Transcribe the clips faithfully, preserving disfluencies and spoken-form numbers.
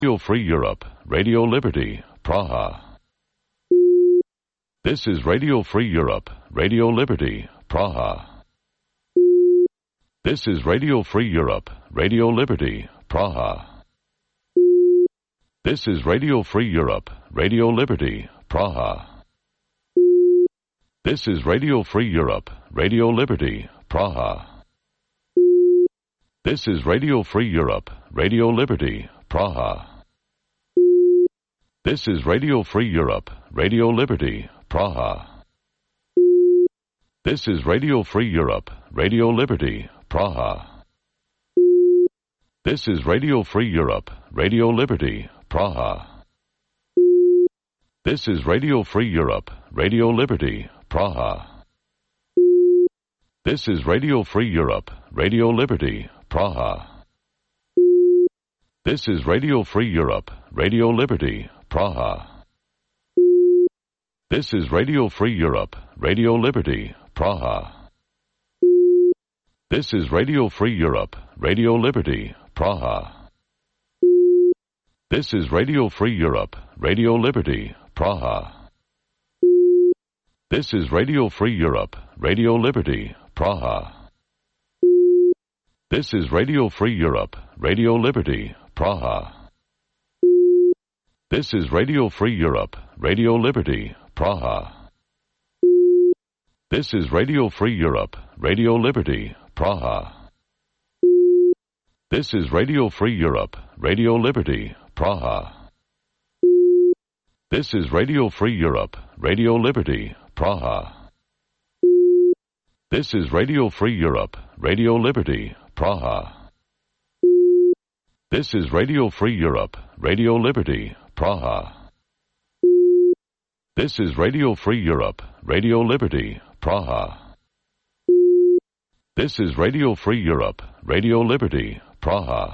Radio Free Europe, Radio Liberty, Praha. This is Radio Free Europe, Radio Liberty, Praha. This is Radio Free Europe, Radio Liberty, Praha. This is Radio Free Europe, Radio Liberty, Praha. This is Radio Free Europe, Radio Liberty, Praha. This is Radio Free Europe, Radio Liberty, Praha. This is Radio Free Europe, Radio Liberty, Praha. This is Radio Free Europe, Radio Liberty, Praha. This is Radio Free Europe, Radio Liberty, Praha. This is Radio Free Europe, Radio Liberty, Praha. This is Radio Free Europe, Radio Liberty, Praha. This is Radio Free Europe, Radio Liberty, Praha. This is Radio Free Europe, Radio Liberty, Praha. This is Radio Free Europe, Radio Liberty, Praha. This is Radio Free Europe, Radio Liberty, Praha. This is Radio Free Europe, Radio Liberty, Praha. This is Radio Free Europe, Radio Liberty, Praha. This is Radio Free Europe, Radio Liberty, Praha. This is Radio Free Europe, Radio Liberty, Praha. This is Radio Free Europe, Radio Liberty, Praha. This is Radio Free Europe, Radio Liberty, Praha. This is Radio Free Europe, Radio Liberty, Praha. This is Radio Free Europe, Radio Liberty, Praha. This is Radio Free Europe, Radio Liberty, Praha. This is Radio Free Europe, Radio Liberty, Praha.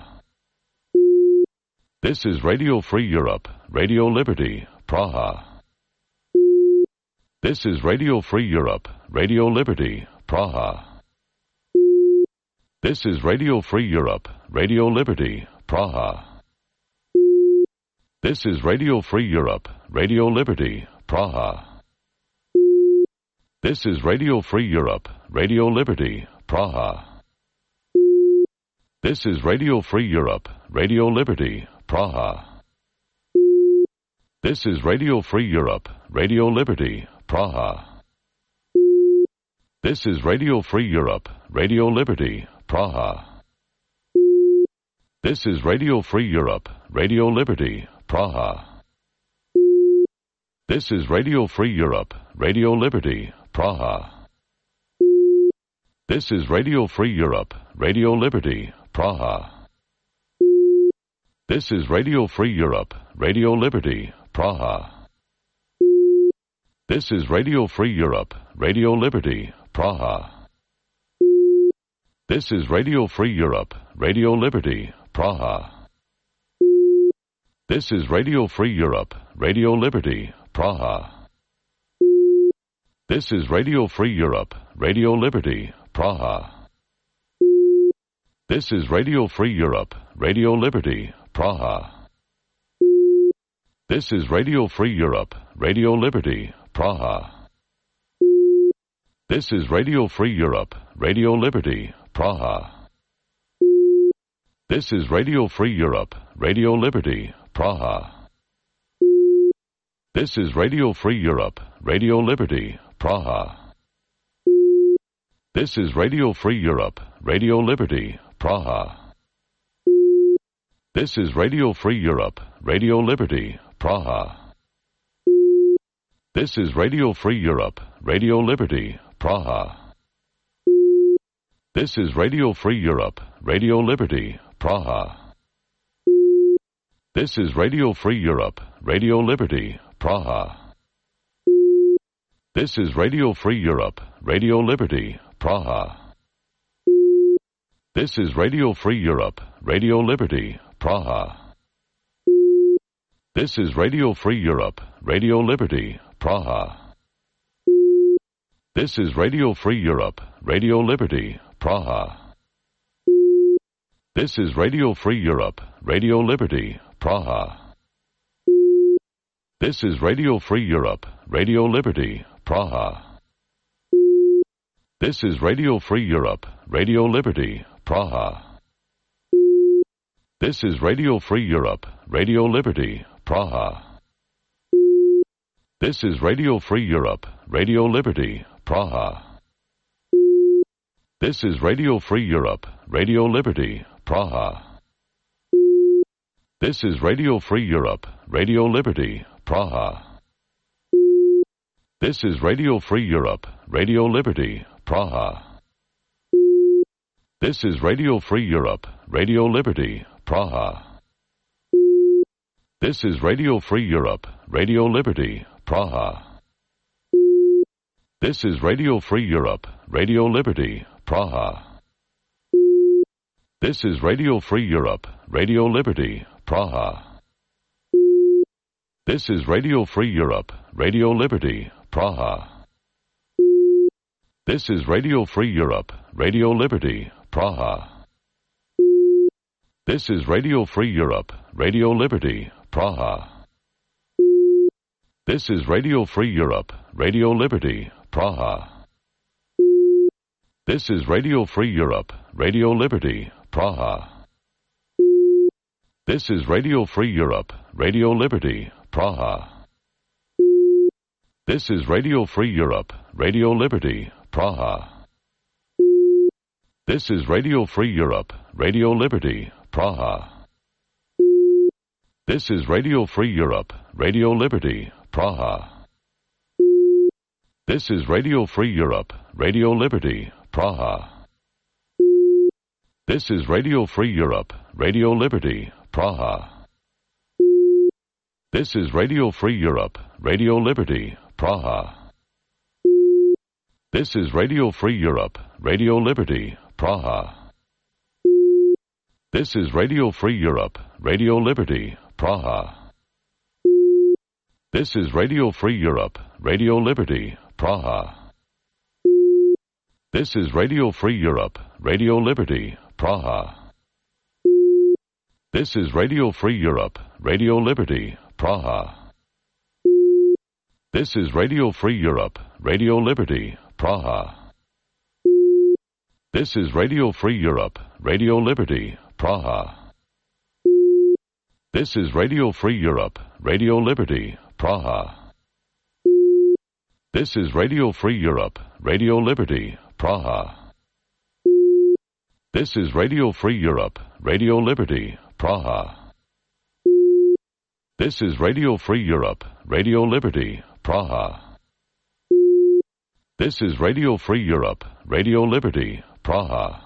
This is Radio Free Europe, Radio Liberty, Praha. This is Radio Free Europe, Radio Liberty, Praha. This is Radio Free Europe, Radio Liberty, Praha. This is Radio Free Europe, Radio Liberty, Praha. This is Radio Free Europe, Radio Liberty, Praha. This is Radio Free Europe, Radio Liberty, Praha. This is Radio Free Europe, Radio Liberty, Praha. This is Radio Free Europe, Radio Liberty, Praha. This is Radio Free Europe, Radio Liberty, Praha. This is Radio Free Europe, Radio Liberty, Praha. This is Radio Free Europe, Radio Liberty, Praha. This is Radio Free Europe, Radio Liberty, Praha. This is Radio Free Europe, Radio Liberty, Praha. This is Radio Free Europe, Radio Liberty, Praha. This is Radio Free Europe, Radio Liberty, Praha. This is Radio Free Europe, Radio Liberty, Praha. This is Radio Free Europe, Radio Liberty, Praha. This is Radio Free Europe, Radio Liberty, Praha. This is Radio Free Europe, Radio Liberty, Praha. This is Radio Free Europe, Radio Liberty, Praha. This is Radio Free Europe, Radio Liberty, Praha. This is Radio Free Europe, Radio Liberty, Praha. This is Radio Free Europe, Radio Liberty, Praha. This is Radio Free Europe, Radio Liberty, Praha. This is Radio Free Europe, Radio Liberty, Praha. This is Radio Free Europe, Radio Liberty, Praha. This is Radio Free Europe, Radio Liberty, Praha. This is Radio Free Europe, Radio Liberty, Praha. This is Radio Free Europe, Radio Liberty, Praha. This is Radio Free Europe, Radio Liberty, Praha. This is Radio Free Europe, Radio Liberty, Praha. Praha. This is Radio Free Europe, Radio Liberty, Praha. This is Radio Free Europe, Radio Liberty, Praha. This is Radio Free Europe, Radio Liberty, Praha. This is Radio Free Europe, Radio Liberty, Praha. This is Radio Free Europe, Radio Liberty, Praha. This is Radio Free Europe, Radio Liberty, Praha. This is Radio Free Europe, Radio Liberty, Praha. This is Radio Free Europe, Radio Liberty, Praha. This is Radio Free Europe, Radio Liberty, Praha. This is Radio Free Europe, Radio Liberty, Praha. This is Radio Free Europe, Radio Liberty, Praha. This is Radio Free Europe, Radio Liberty, Praha. This is Radio Free Europe, Radio Liberty, Praha. This is Radio Free Europe, Radio Liberty, Praha. This is Radio Free Europe, Radio Liberty, Praha. This is Radio Free Europe, Radio Liberty, Praha. This is Radio Free Europe, Radio Liberty, Praha. This is Radio Free Europe, Radio Liberty, Praha. This is Radio Free Europe, Radio Liberty, Praha. This is Radio Free Europe, Radio Liberty, Praha. This is Radio Free Europe, Radio Liberty, Praha. This is Radio Free Europe, Radio Liberty, Praha. This is Radio Free Europe, Radio Liberty, Praha. This is Radio Free Europe, Radio Liberty, Praha. This is Radio Free Europe, Radio Liberty, Praha. This is Radio Free Europe, Radio Liberty, Praha. This is Radio Free Europe, Radio Liberty, Praha. This is Radio Free Europe, Radio Liberty, Praha. This is Radio Free Europe, Radio Liberty, Praha. This is Radio Free Europe, Radio Liberty, Praha. This is Radio Free Europe, Radio Liberty, Praha. This is Radio Free Europe, Radio Liberty, Praha. This is Radio Free Europe, Radio Liberty, Praha. This is Radio Free Europe, Radio Liberty, Praha. This is Radio Free Europe, Radio Liberty, Praha.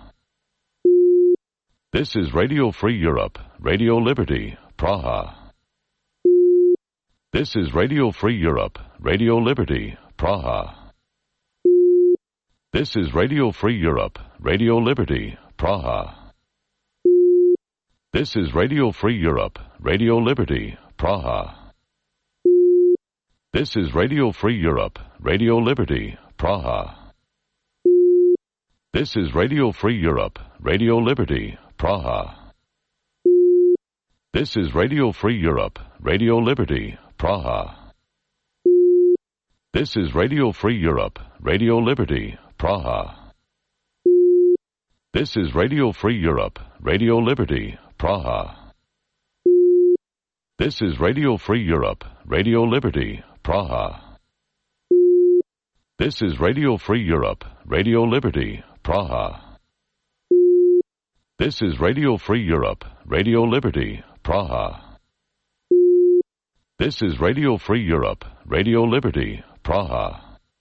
This is Radio Free Europe, Radio Liberty, Praha. This is Radio Free Europe, Radio Liberty, Praha. This is Radio Free Europe, Radio Liberty, Praha. This is Radio Free Europe, Radio Liberty, Praha. This is Radio Free Europe, Radio Liberty, Praha. This is Radio Free Europe, Radio Liberty, Praha. This is Radio Free Europe, Radio Liberty, Praha. This is Radio Free Europe, Radio Liberty, Praha. This is Radio Free Europe, Radio Liberty, Praha. This is Radio Free Europe, Radio Liberty, Praha. This is Radio Free Europe, Radio Liberty, Praha. This is Radio Free Europe, Radio Liberty, Praha. This is Radio Free Europe, Radio Liberty, Praha.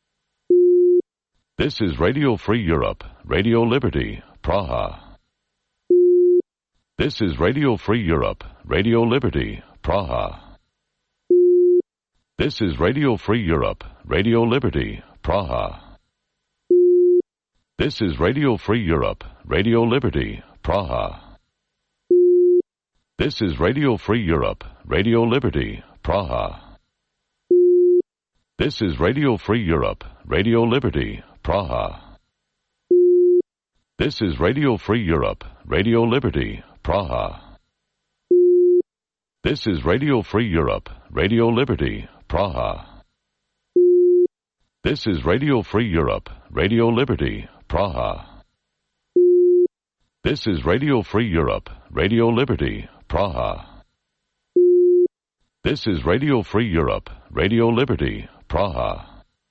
This is Radio Free Europe, Radio Liberty, Praha. This is Radio Free Europe, Radio Liberty, Praha. This is Radio Free Europe, Radio Liberty, Praha. This is Radio Free Europe, Radio Liberty, Praha. This is Radio Free Europe, Radio Liberty, Praha. This is Radio Free Europe, Radio Liberty, Praha. This is Radio Free Europe, Radio Liberty, Praha. This is Radio Free Europe, Radio Liberty, Praha. This is Radio Free Europe, Radio Liberty, Praha. This is Radio Free Europe, Radio Liberty, Praha. This is Radio Free Europe, Radio Liberty, Praha.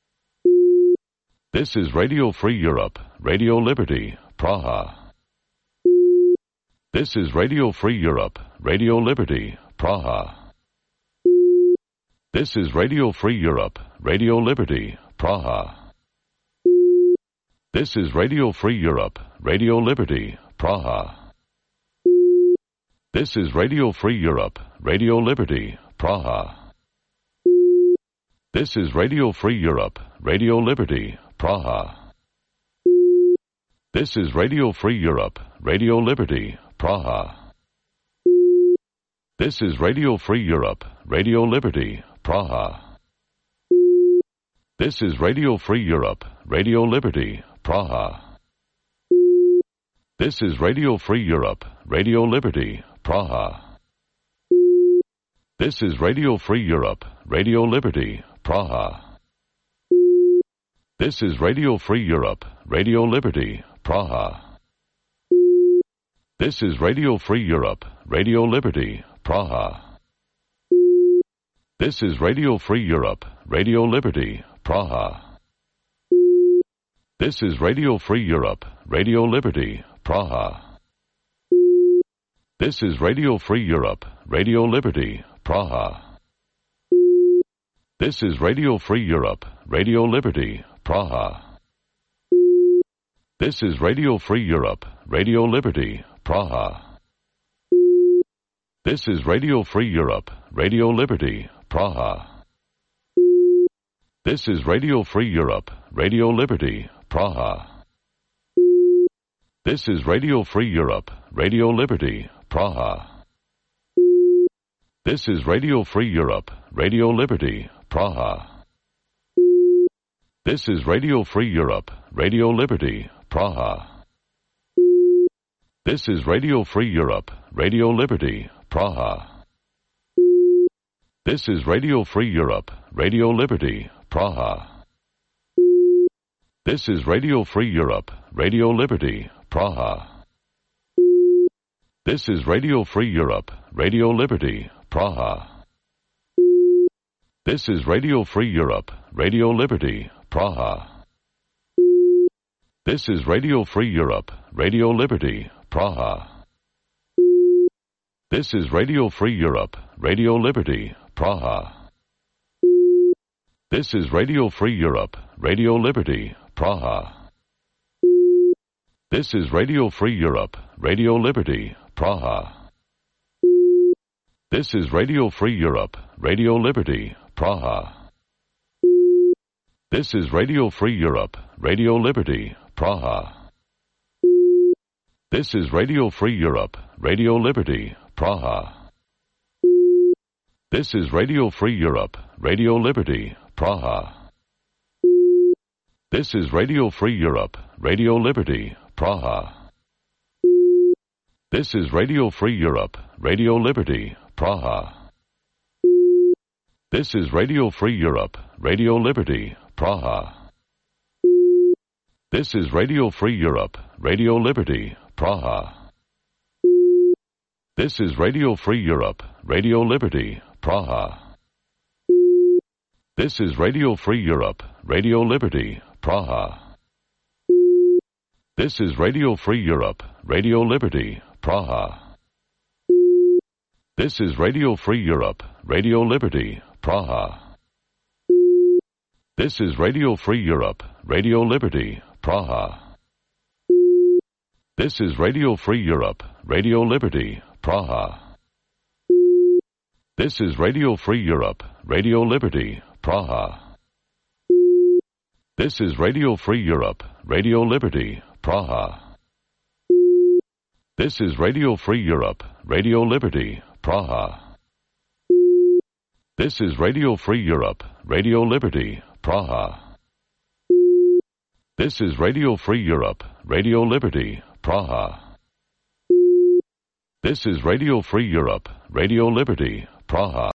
This is Radio Free Europe, Radio Liberty, Praha. This is Radio Free Europe, Radio Liberty, Praha. This is Radio Free Europe, Radio Liberty, Praha. This is Radio Free Europe, Radio Liberty, Praha. This is Radio Free Europe, Radio Liberty, Praha. This is Radio Free Europe, Radio Liberty, Praha. This is Radio Free Europe, Radio Liberty, Praha. This is Radio Free Europe, Radio Liberty, Praha. This is Radio Free Europe, Radio Liberty, Praha. This is Radio Free Europe, Radio Liberty, Praha. This is Radio Free Europe, Radio Liberty, Praha. This is Radio Free Europe, Radio Liberty, Praha. This is Radio Free Europe, Radio Liberty, Praha. This is Radio Free Europe, Radio Liberty, Praha. This is Radio Free Europe, Radio Liberty, Praha. This is Radio Free Europe, Radio Liberty, Praha. This is Radio Free Europe, Radio Liberty, Praha. This is Radio Free Europe, Radio Liberty, Praha. This is Radio Free Europe, Radio Liberty, Praha. This is Radio Free Europe, Radio Liberty, Praha. This is Radio Free Europe, Radio Liberty, Praha. This is Radio Free Europe, Radio Liberty, Praha. This is Radio Free Europe, Radio Liberty, Praha. This is Radio Free Europe, Radio Liberty, Praha. This is Radio Free Europe, Radio Liberty, Praha. This is Radio Free Europe, Radio Liberty, Praha. This is Radio Free Europe, Radio Liberty, Praha. This is Radio Free Europe, Radio Liberty, Praha. This is Radio Free Europe, Radio Liberty, Praha. This is Radio Free Europe, Radio Liberty, Praha. This is Radio Free Europe, Radio Liberty, Praha. This is Radio Free Europe, Radio Liberty, Praha. This is Radio Free Europe, Radio Liberty, Praha. This is Radio Free Europe, Radio Liberty, Praha. This is Radio Free Europe, Radio Liberty, Praha. This is Radio Free Europe, Radio Liberty, Praha. This is Radio Free Europe, Radio Liberty, Praha. This is Radio Free Europe, Radio Liberty, Praha. This is Radio Free Europe, Radio Liberty, Praha. This is Radio Free Europe, Radio Liberty, Praha. This is Radio Free Europe, Radio Liberty, Praha. This is Radio Free Europe, Radio Liberty, Praha. This is Radio Free Europe, Radio Liberty, Praha. This is Radio Free Europe, Radio Liberty, Praha. This is Radio Free Europe, Radio Liberty, Praha. This is Radio Free Europe, Radio Liberty, Praha. This is Radio Free Europe, Radio Liberty, Praha. This is Radio Free Europe, Radio Liberty, Praha. This is Radio Free Europe, Radio Liberty, Praha. This is Radio Free Europe, Radio Liberty, Praha. This is Radio Free Europe, Radio Liberty, Praha. This is Radio Free Europe, Radio Liberty, Praha.